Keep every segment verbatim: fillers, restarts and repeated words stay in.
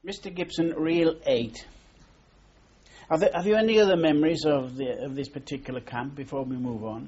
Mister Gibson, Reel eight. Are there, have you any other memories of the of this particular camp before we move on?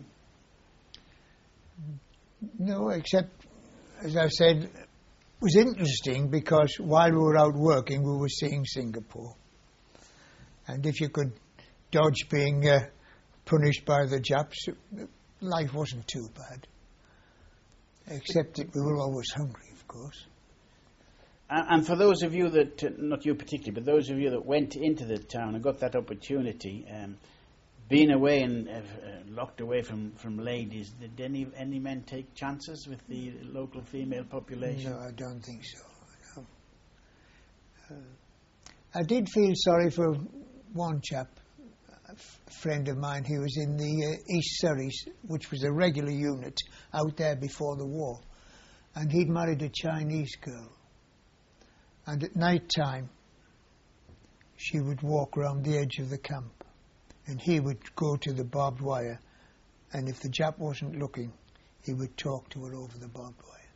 No, except, as I said, it was interesting because while we were out working, we were seeing Singapore. And if you could dodge being uh, punished by the Japs, life wasn't too bad. Except that we were always hungry, of course. And, and for those of you that, uh, not you particularly, but those of you that went into the town and got that opportunity, um, being away and uh, uh, locked away from, from ladies, did any any men take chances with the local female population? No, I don't think so. No. Uh, I did feel sorry for one chap, a f- friend of mine. He was in the uh, East Surreys, which was a regular unit out there before the war, and he'd married a Chinese girl. And at night time, she would walk around the edge of the camp. And he would go to the barbed wire, and if the Jap wasn't looking, he would talk to her over the barbed wire.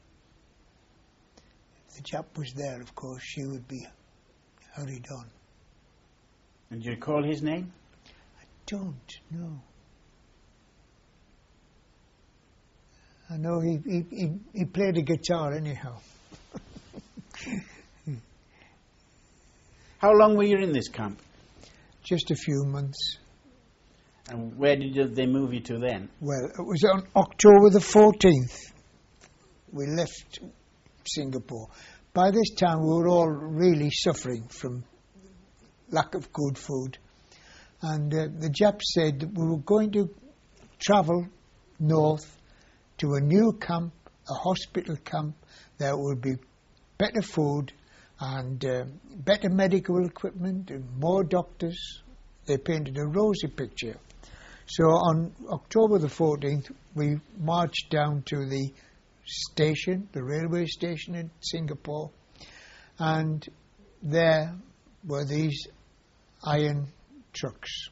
If the Jap was there, of course, she would be hurried on. And do you recall his name? I don't, no. I know he, he, he, he played a guitar anyhow. How long were you in this camp? Just a few months. And where did they move you to then? Well, it was on October the fourteenth. We left Singapore. By this time, we were all really suffering from lack of good food. And uh, the Japs said that we were going to travel north to a new camp, a hospital camp. There would be better food and uh, better medical equipment and more doctors. They painted a rosy picture. So on October the fourteenth, we marched down to the station, the railway station in Singapore, and there were these iron trucks.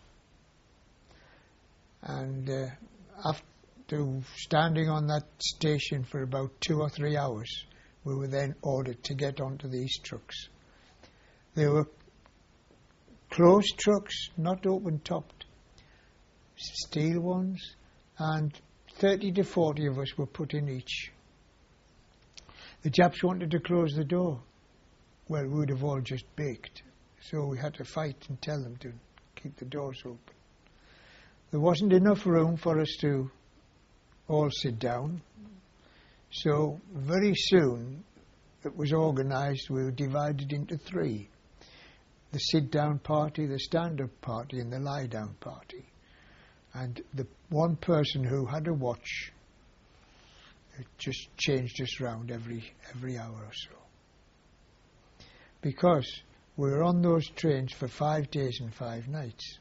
And uh, after standing on that station for about two or three hours, we were then ordered to get onto these trucks. They were closed trucks, not open-topped, steel ones, and thirty to forty of us were put in each. The Japs wanted to close the door. Well, we would have all just baked, so we had to fight and tell them to keep the doors open. There wasn't enough room for us to all sit down, so very soon it was organised. We were divided into three: the sit-down party, the stand-up party, and the lie-down party. And the one person who had a watch, it just changed us round every every hour or so. Because we were on those trains for five days and five nights.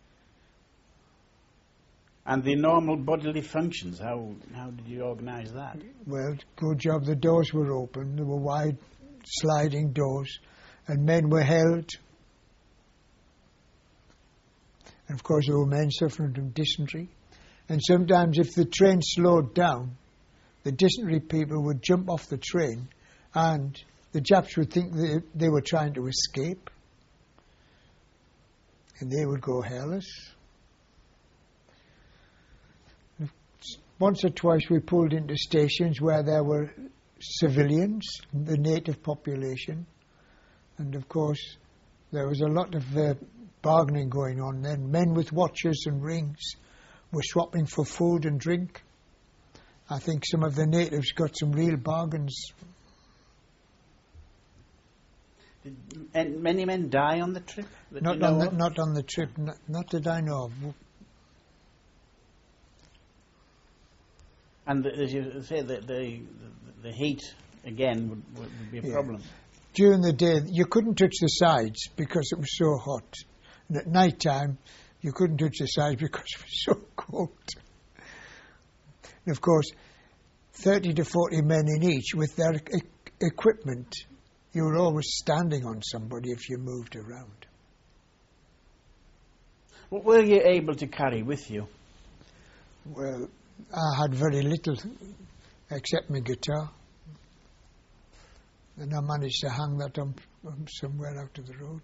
And the normal bodily functions, how how did you organise that? Well, good job the doors were open. There were wide sliding doors, and men were held. And of course there were men suffering from dysentery. And sometimes if the train slowed down, the dysentery people would jump off the train and the Japs would think they, they were trying to escape. And they would go hairless. Once or twice we pulled into stations where there were civilians, the native population. And of course there was a lot of uh, bargaining going on then. Men with watches and rings were swapping for food and drink. I think some of the natives got some real bargains. Did and many men die on the trip? Not on the, not on the trip, not, not that I know of. And the, as you say, the, the, the heat, again, would, would be a yeah. problem. During the day, you couldn't touch the sides because it was so hot. And at night time, you couldn't touch the sides because it was so cold. And of course, thirty to forty men in each with their e- equipment. You were always standing on somebody if you moved around. What were you able to carry with you? Well, I had very little except my guitar. and I managed to hang that on, on somewhere out of the road.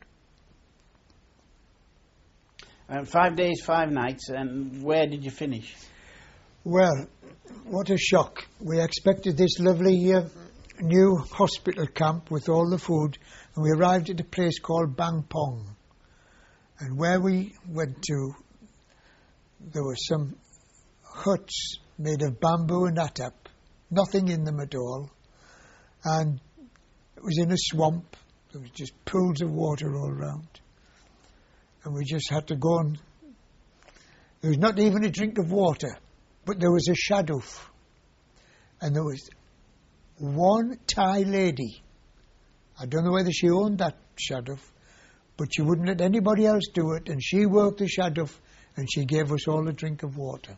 Uh, five days, five nights, and where did you finish? Well, what a shock. We expected this lovely uh, new hospital camp with all the food, and we arrived at a place called Bang Pong. And where we went to, there were some huts made of bamboo and atap, nothing in them at all, and it was in a swamp. There was just pools of water all around, and we just had to go and there was not even a drink of water, but there was a shaduf, and there was one Thai lady. I don't know whether she owned that shaduf, but she wouldn't let anybody else do it, and she worked the shaduf, and she gave us all a drink of water.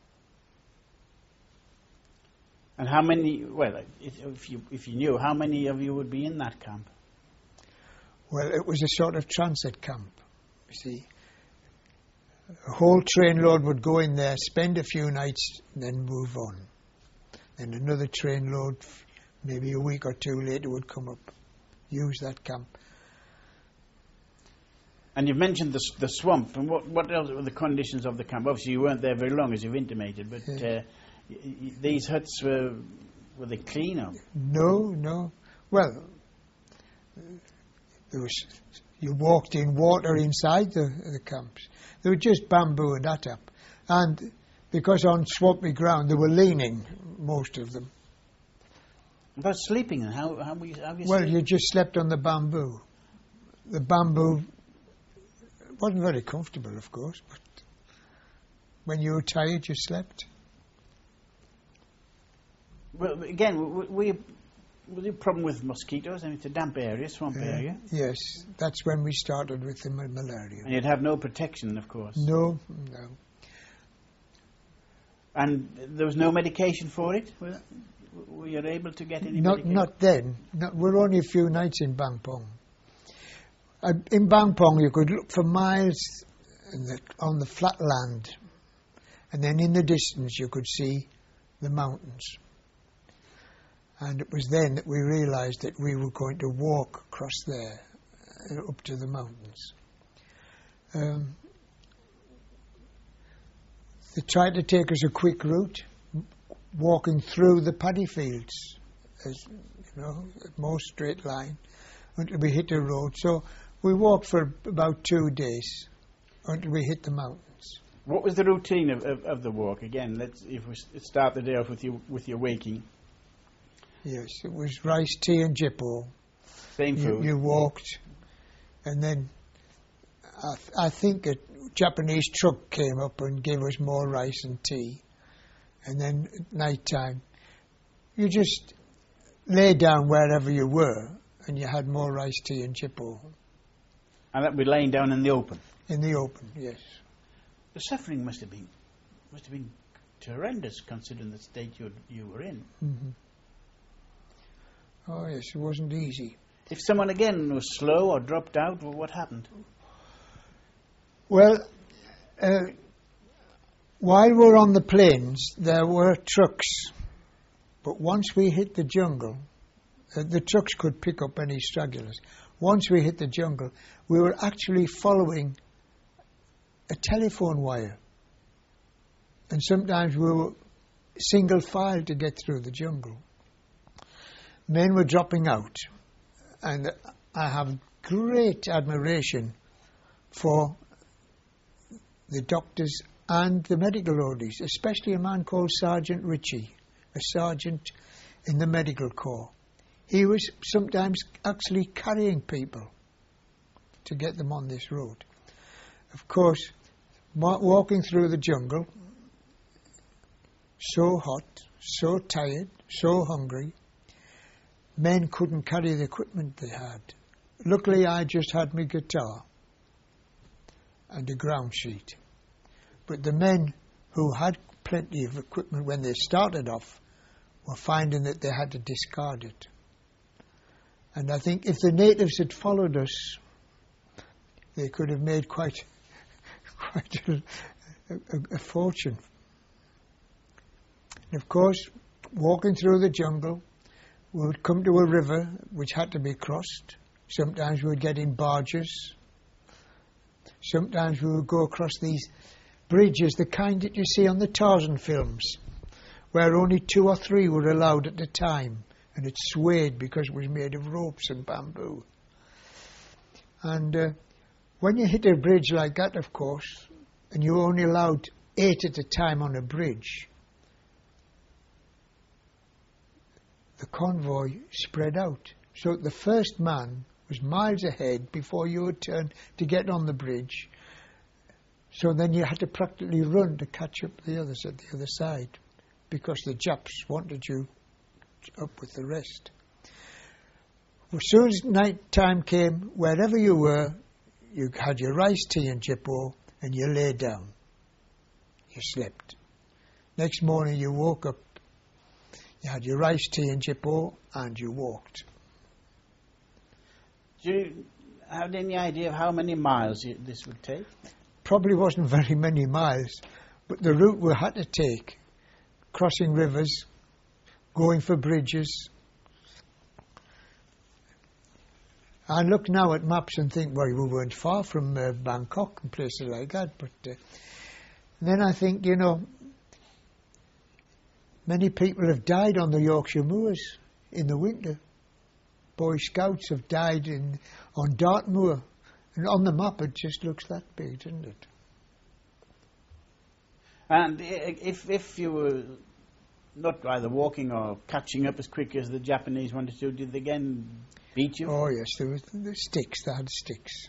And how many, well, if you, if you knew, how many of you would be in that camp? Well, it was a sort of transit camp, you see. A whole trainload would go in there, spend a few nights, and then move on. Then another trainload, maybe a week or two later, would come up, use that camp. And you've mentioned the, the swamp, and what, what else were the conditions of the camp? Obviously you weren't there very long, as you've intimated, but Yeah. uh, y- y- these huts were, were they clean? Or? No, no. Well, there was, you walked in water inside the, the camps. They were just bamboo and atap. And because on swampy ground, they were leaning, most of them. About sleeping, and how, how, were you, how were you Well, sleeping? you just slept on the bamboo. The bamboo wasn't very comfortable, of course, but when you were tired, you slept. Well, again, w- were you, was there a problem with mosquitoes? I mean, it's a damp area, swamp Uh, area. Yes, that's when we started with the ma- malaria. And you'd have no protection, of course. No, no. And there was no medication for it? Were, were you able to get any Not medication? not then. Not, we're only a few nights in Bang Pong. Uh, in Bang Pong, you could look for miles in the, on the flat land, and then in the distance you could see the mountains. And it was then that we realised that we were going to walk across there, uh, up to the mountains. Um, they tried to take us a quick route, m- walking through the paddy fields, as you know, a more straight line, until we hit a road. So we walked for about two days until we hit the mountains. What was the routine of, of, of the walk? Again, let's if we s- start the day off with you with your waking. Yes, it was rice, tea and jippo. Same You, food. you walked, and then I, th- I think a Japanese truck came up and gave us more rice and tea. And then at night time, you just lay down wherever you were, and you had more rice, tea and jippo And that would be laying down in the open. in the open. Yes. The suffering must have been must have been horrendous, considering the state you you were in. hmm Oh yes, it wasn't easy. If someone again was slow or dropped out, well, what happened? Well, uh, while we were on the plains, there were trucks, but once we hit the jungle, uh, the trucks could pick up any stragglers. Once we hit the jungle, we were actually following a telephone wire, and sometimes we were single file to get through the jungle. Men were dropping out, and I have great admiration for the doctors and the medical orderlies, especially a man called Sergeant Ritchie, a sergeant in the medical corps. He was sometimes actually carrying people to get them on this road. Of course, wa- walking through the jungle, so hot, so tired, so hungry, men couldn't carry the equipment they had. Luckily, I just had my guitar and a ground sheet. But the men who had plenty of equipment when they started off were finding that they had to discard it. And I think if the natives had followed us, they could have made quite, quite a, a, a fortune. And of course, walking through the jungle, we would come to a river which had to be crossed. Sometimes we would get in barges. Sometimes we would go across these bridges, the kind that you see on the Tarzan films, where only two or three were allowed at a time, and it swayed because it was made of ropes and bamboo. And uh, when you hit a bridge like that, of course, and you're only allowed eight at a time on a bridge, the convoy spread out. So the first man was miles ahead before you would turn to get on the bridge. So then you had to practically run to catch up the others at the other side, because the Japs wanted you up with the rest. As soon as night time came, wherever you were, you had your rice tea and jippo, and you lay down. You slept. Next morning you woke up, you had your rice tea and jippo, and you walked. Do you have any idea of how many miles you, this would take? Probably wasn't very many miles, but the route we had to take, crossing rivers, going for bridges. I look now at maps and think, well, we weren't far from uh, Bangkok and places like that, but uh, then I think, you know, many people have died on the Yorkshire moors in the winter. Boy Scouts have died in on Dartmoor, and on the map it just looks that big, doesn't it? And if if you were not either walking or catching up as quick as the Japanese wanted to, did they again beat you? Oh yes, there was the sticks. They had sticks,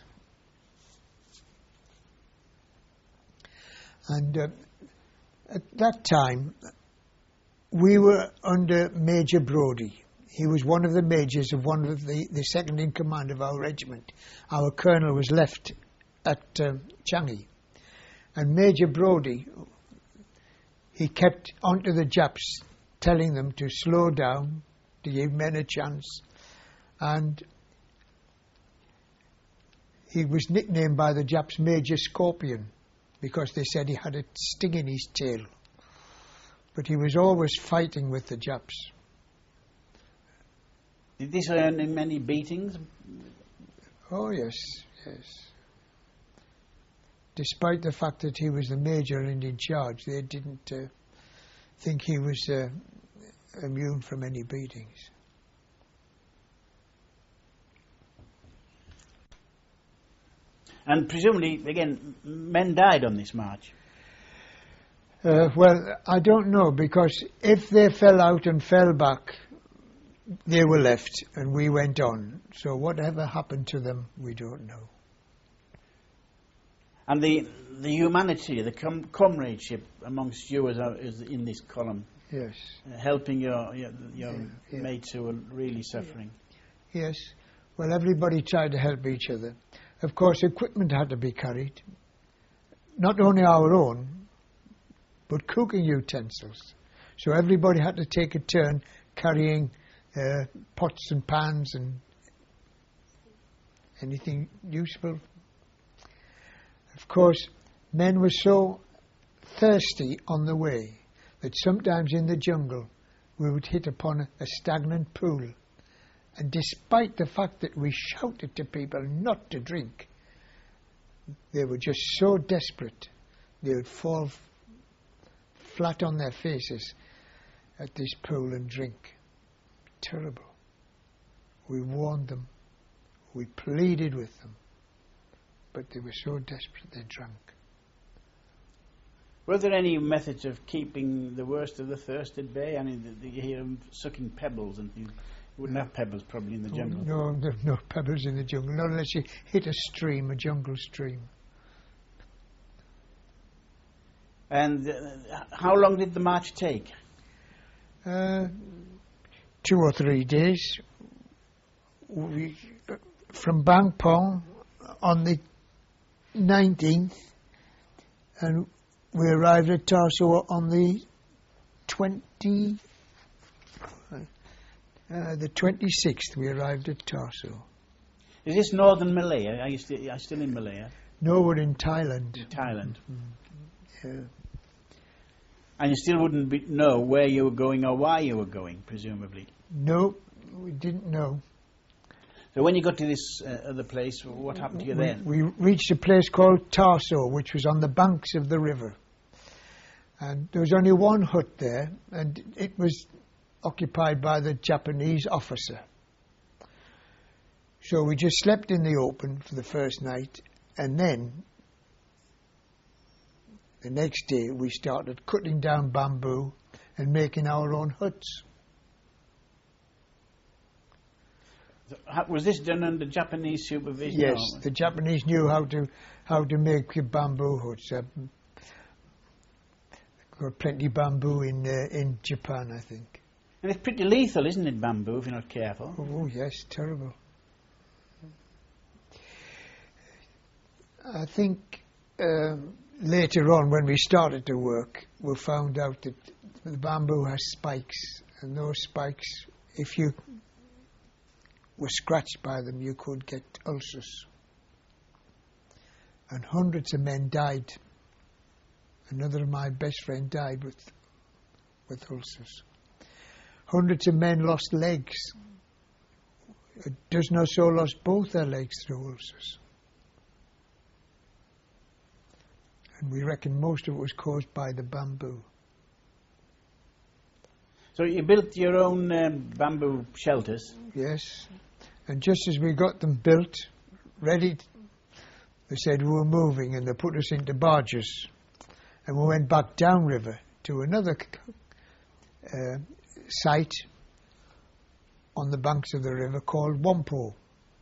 and uh, at that time we were under Major Brodie. He was one of the majors of one of the, the second in command of our regiment. Our colonel was left at uh, Changi. And Major Brodie, he kept onto the Japs, telling them to slow down, to give men a chance. And he was nicknamed by the Japs Major Scorpion, because they said he had a sting in his tail. But he was always fighting with the Japs. Did this earn him many beatings? Oh, yes, yes. Despite the fact that he was the major and in charge, they didn't uh, think he was uh, immune from any beatings. And presumably, again, men died on this march. Uh, well, I don't know, because if they fell out and fell back, they were left and we went on. So whatever happened to them, we don't know. And the the humanity, the com- comradeship amongst you as, a, as in this column. Yes. Uh, helping your your, your yeah, yeah. mates who were really suffering. Yes. Well, everybody tried to help each other. Of course, equipment had to be carried. Not only our own, but cooking utensils. So everybody had to take a turn carrying Uh, pots and pans and anything useful. Of course, men were so thirsty on the way that sometimes in the jungle we would hit upon a, a stagnant pool, and despite the fact that we shouted to people not to drink, they were just so desperate they would fall f- flat on their faces at this pool and drink. Terrible. We warned them. We pleaded with them. But they were so desperate they drank. Were there any methods of keeping the worst of the thirst at bay? I mean, the, the, you hear them sucking pebbles, and you wouldn't have pebbles probably in the jungle. No, there are no pebbles in the jungle, not unless you hit a stream, a jungle stream. And uh, how long did the march take? Uh, two or three days. We, from Bang Pong on the nineteenth, and we arrived at Tarso on the twenty, uh, the twenty-sixth. We arrived at Tarso. Is this northern Malaya? Are you, sti- are you still in Malaya? No, we're in Thailand. In Thailand. Mm-hmm. Yeah. And you still wouldn't be, know where you were going or why you were going, presumably. No, we didn't know. So when you got to this uh, other place, what happened to you we, then? we reached a place called Tarso, which was on the banks of the river. And there was only one hut there, and it was occupied by the Japanese officer. So we just slept in the open for the first night, and then the next day we started cutting down bamboo and making our own huts. So, how, was this done under Japanese supervision? Yes, or? the Japanese knew how to how to make bamboo huts. Uh, got plenty of bamboo in uh, in Japan, I think. And it's pretty lethal, isn't it, bamboo, if you're not careful? Oh yes, terrible. I think um, later on, when we started to work, we found out that the bamboo has spikes, and those spikes, if you were scratched by them, you could get ulcers. And hundreds of men died. Another of my best friend died with with ulcers. Hundreds of men lost legs. A dozen or so lost both their legs through ulcers. And we reckon most of it was caused by the bamboo. So you built your own um, bamboo shelters? Yes. And just as we got them built, ready, they said we were moving, and they put us into barges. And we went back downriver to another uh, site on the banks of the river called Whampoa.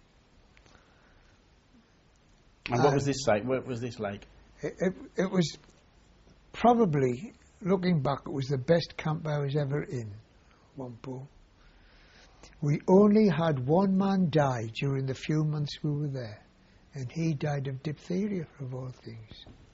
And what was this like? What was this like? It, it, it was probably, looking back, it was the best camp I was ever in, Whampoa. We only had one man die during the few months we were there, and he died of diphtheria, of all things.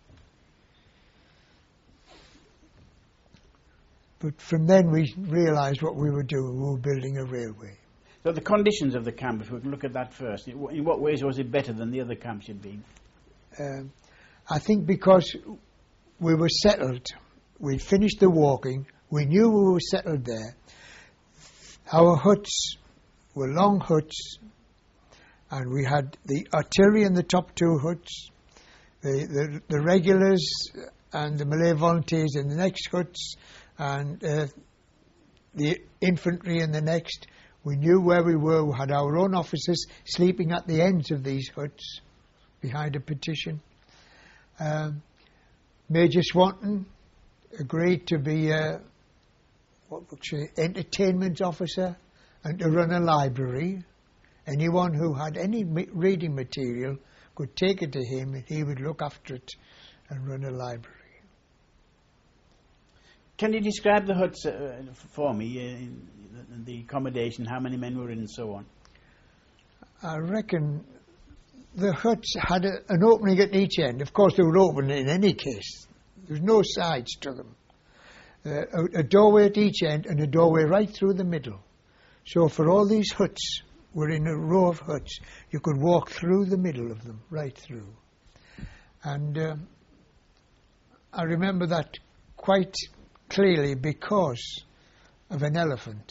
But from then we realised what we were doing. We were building a railway. So the conditions of the camp, if we can look at that first, in what ways was it better than the other camps you'd been? Um, I think because we were settled, we'd finished the walking, we knew we were settled there. Our huts were long huts, and we had the artillery in the top two huts, the, the, the regulars and the Malay volunteers in the next huts, and uh, the infantry in the next. We knew where we were. We had our own officers sleeping at the ends of these huts behind a partition. Um, Major Swanton agreed to be a what would you say, entertainment officer and to run a library. Anyone who had any ma- reading material could take it to him, and he would look after it and run a library. Can you describe the huts uh, for me, uh, the accommodation, how many men were in and so on? I reckon the huts had a, an opening at each end. Of course, they were open in any case. There was no sides to them. Uh, a, a doorway at each end and a doorway right through the middle. So for all these huts, were in a row of huts, you could walk through the middle of them, right through. And uh, I remember that quite clearly because of an elephant.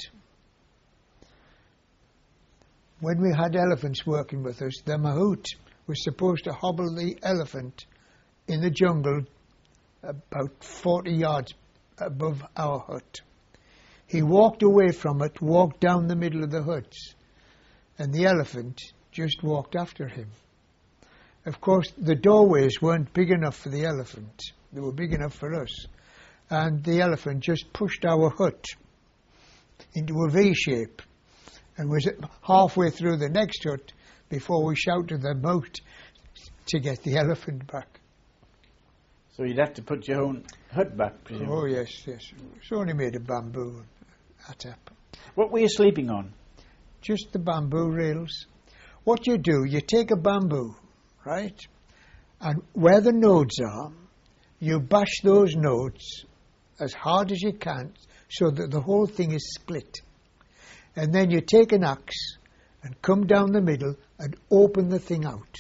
When we had elephants working with us, the mahout was supposed to hobble the elephant in the jungle about forty yards above our hut. He walked away from it, walked down the middle of the huts, and the elephant just walked after him. Of course, the doorways weren't big enough for the elephant. They were big enough for us. And the elephant just pushed our hut into a V shape and was halfway through the next hut before we shouted them out to get the elephant back. So you'd have to put your own hut back, presumably? Oh, yes, yes. It's only made of bamboo and atap. What were you sleeping on? Just the bamboo rails. What you do, you take a bamboo, right, and where the nodes are, you bash those nodes as hard as you can so that the whole thing is split. And then you take an axe and come down the middle and open the thing out.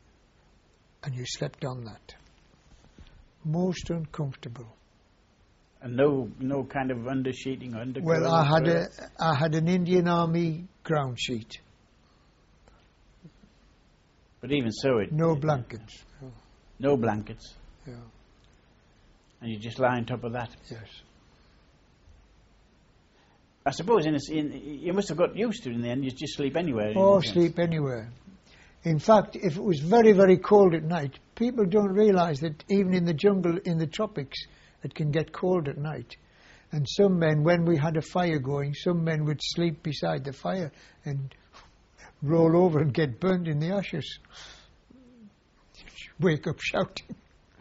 And you slept on that. Most uncomfortable. And no, no kind of undersheeting or underclothing? Well, I had a, toilet? I had an Indian Army ground sheet. But even so, it... No it- blankets. No. No blankets. Yeah. And you just lie on top of that. Yes. I suppose in, a s in you must have got used to it in the end. You just sleep anywhere. in Or a sense. sleep anywhere. In fact, if it was very, very cold at night, people don't realise that even in the jungle, in the tropics, it can get cold at night. And some men, when we had a fire going, some men would sleep beside the fire and roll over and get burnt in the ashes. Wake up shouting.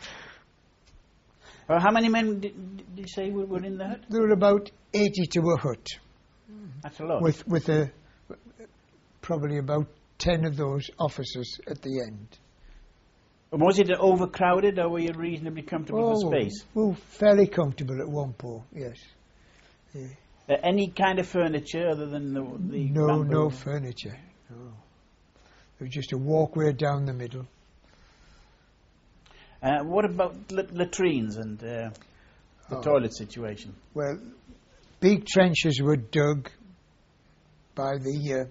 Well, how many men did, did you say were, were in the hut? There were about eighty to a hut, That's a lot. with with a probably about ten of those officers at the end. Was it overcrowded, or were you reasonably comfortable for space? Well, fairly comfortable at one point, yes. Yeah. Uh, any kind of furniture other than the, the No, bamboo? no furniture. No. There was just a walkway down the middle. Uh, what about la- latrines and uh, the Oh. toilet situation? Well, big trenches were dug by the uh,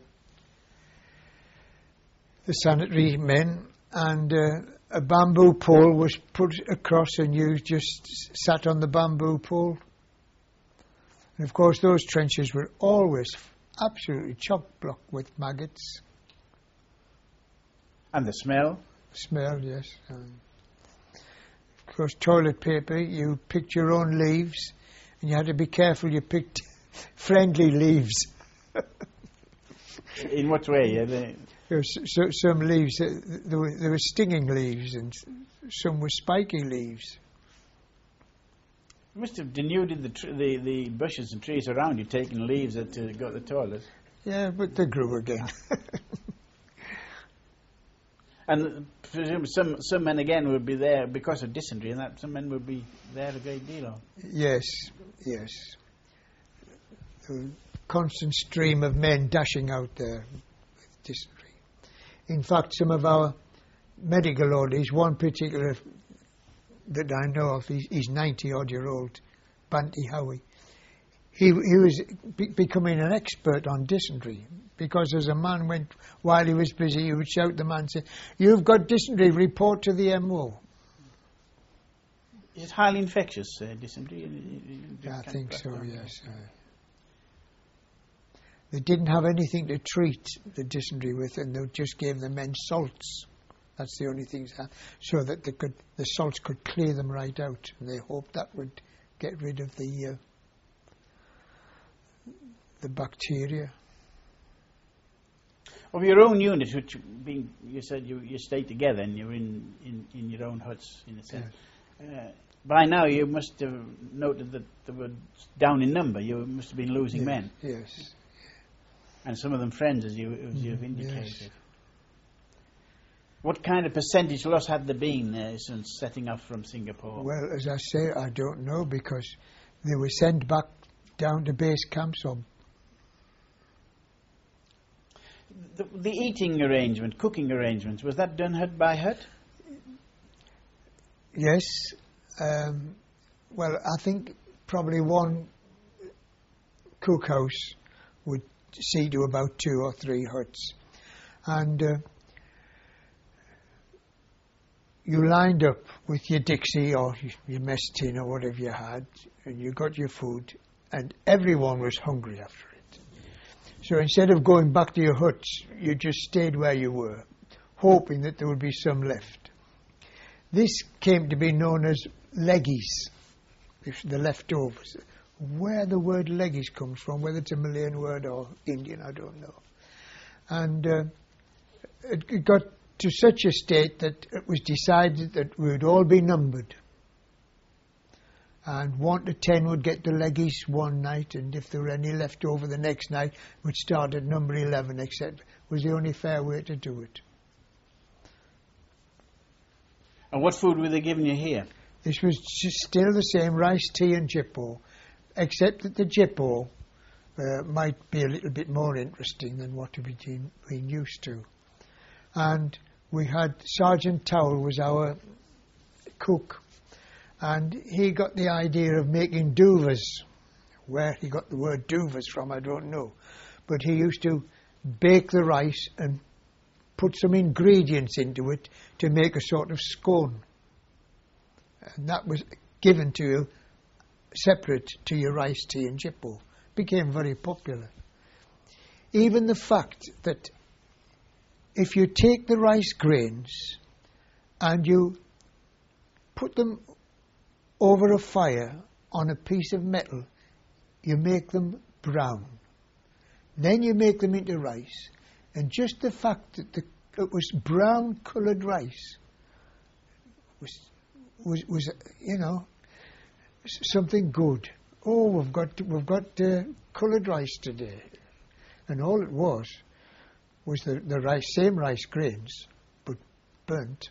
the sanitary men, and uh, a bamboo pole was put across, and you just s- sat on the bamboo pole. And of course, those trenches were always absolutely chock-block with maggots. And the smell? Smell, yes. Um, of course, toilet paper, you picked your own leaves, and you had to be careful you picked friendly leaves. In what way? Yeah, the, There was so, some leaves, uh, there were, there were stinging leaves, and some were spiky leaves. you must have denuded the, tr- the the bushes and trees around you, taking leaves that uh, got the toilet. Yeah, but they grew again. And presume some some men again would be there because of dysentery, and that some men would be there a great deal. Of. Yes, yes. There was a constant stream of men dashing out there with dysentery. In fact, some of our medical ordies, one particular that I know of, he's, he's ninety odd year old, Banty Howie. He he was be- becoming an expert on dysentery, because as a man went, while he was busy, he would shout the man, say, "You've got dysentery, report to the M O." Is it highly infectious, uh, dysentery? You- you- you Yeah, I can't think pass so, on. yes. Uh, they didn't have anything to treat the dysentery with, and they just gave the men salts. That's the only things, that, so that they could, the salts could clear them right out, and they hoped that would get rid of the uh, the bacteria. Of your own unit, which being you said you you stay together and you're in, in, in your own huts in a sense. Uh, by now you must have noted that they were down in number. You must have been losing Yes, men, yes. and some of them friends, as you as you've Mhm, indicated. yes. What kind of percentage loss had there been uh, since setting off from Singapore? Well, as I say, I don't know, because they were sent back down to base camps, or the, the eating arrangement, cooking arrangements, was that done hut by hut? yes. Um, well, I think probably one cookhouse would see to about two or three huts. And uh, you lined up with your Dixie or your mess tin or whatever you had, and you got your food, and everyone was hungry after it. So instead of going back to your huts, you just stayed where you were, hoping that there would be some left. This came to be known as leggies, if the leftovers. Where the word leggies comes from, whether it's a Malayan word or Indian, I don't know. And uh, it, it got to such a state that it was decided that we would all be numbered. And one to ten would get the leggies one night, and if there were any left over the next night, we'd start at number eleven, et cetera. Was the only fair way to do it. And what food were they giving you here? This was just still the same rice, tea and jippo, except that the jippo uh, might be a little bit more interesting than what we've been, been used to. And we had, Sergeant Towell was our cook, and he got the idea of making duvas. Where he got the word duvas from, I don't know. But he used to bake the rice and put some ingredients into it to make a sort of scone. And that was given to you separate to your rice tea and jippo. Became very popular. Even the fact that if you take the rice grains and you put them over a fire on a piece of metal, you make them brown. Then you make them into rice. And just the fact that the, it was brown coloured rice was, was, was, you know, something good. Oh, we've got we've got uh, coloured rice today, and all it was was the the rice, same rice grains, but burnt.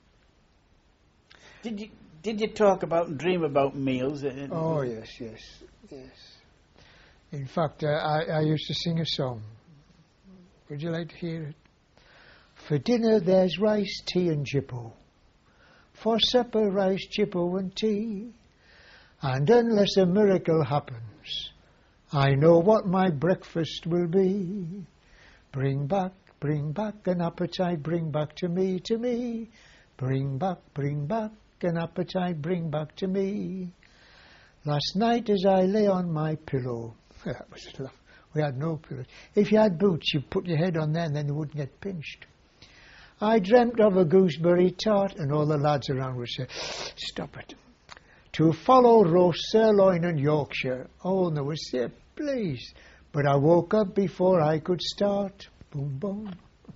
Did you did you talk about and dream about meals? Oh yes, yes, yes. In fact, uh, I I used to sing a song. Would you like to hear it? For dinner there's rice, tea and jippo. For supper rice, jippo and tea. And unless a miracle happens, I know what my breakfast will be. Bring back, bring back an appetite, bring back to me, to me. Bring back, bring back an appetite, bring back to me. Last night as I lay on my pillow, that was love. We had no pillows. If you had boots, you put your head on there and then you wouldn't get pinched. I dreamt of a gooseberry tart, and all the lads around would say, stop it. To follow roast sirloin and Yorkshire. Oh, and they would say, please. But I woke up before I could start. Boom, boom.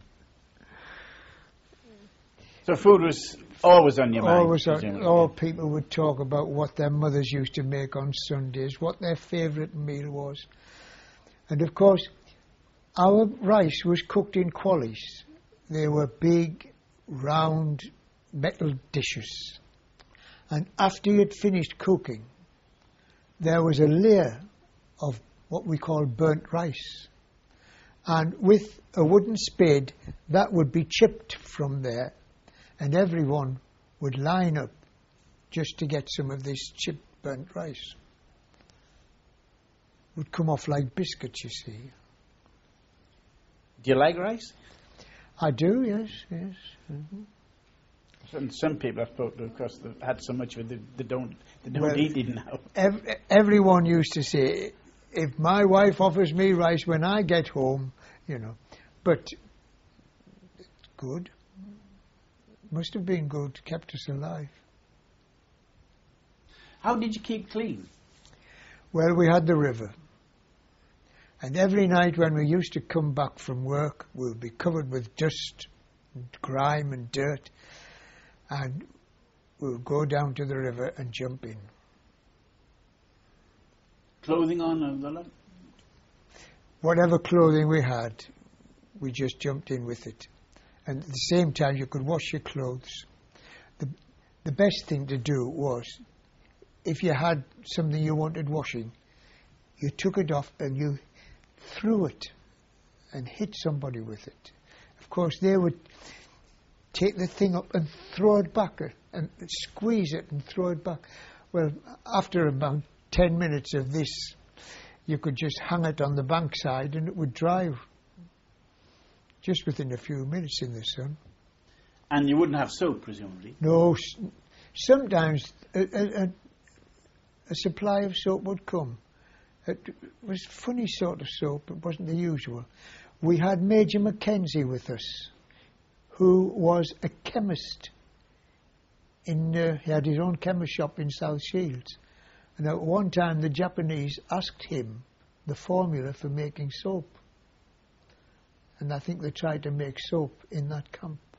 So food was always on your mind? Always on. All people would talk about what their mothers used to make on Sundays, what their favourite meal was. And of course, our rice was cooked in quallies. They were big, round, metal dishes. And after you'd finished cooking, there was a layer of what we call burnt rice. And with a wooden spade, that would be chipped from there, and everyone would line up just to get some of this chipped burnt rice. It would come off like biscuits, you see. Do you like rice? I do, yes, yes. Mm-hmm. And some people I've spoken to, of course, they've had so much of it, they, they don't, they don't Well, eat it now. Ev- everyone used to say, if my wife offers me rice when I get home, you know, but it's good. Must have been good, kept us alive. How did you keep clean? Well, we had the river. And every night when we used to come back from work, we would be covered with dust and grime and dirt. And we would go down to the river and jump in. Clothing on and the lot? Whatever clothing we had, we just jumped in with it. And at the same time, you could wash your clothes. The, the best thing to do was, if you had something you wanted washing, you took it off and you threw it and hit somebody with it. Of course, they would take the thing up and throw it back and squeeze it and throw it back. Well, after about ten minutes of this, you could just hang it on the bankside and it would dry just within a few minutes in the sun. And you wouldn't have soap, presumably? No, sometimes a, a, a supply of soap would come. It was funny sort of soap, it wasn't the usual. We had Major Mackenzie with us, who was a chemist. In uh, he had his own chemist shop in South Shields. And at one time the Japanese asked him the formula for making soap. And I think they tried to make soap in that camp.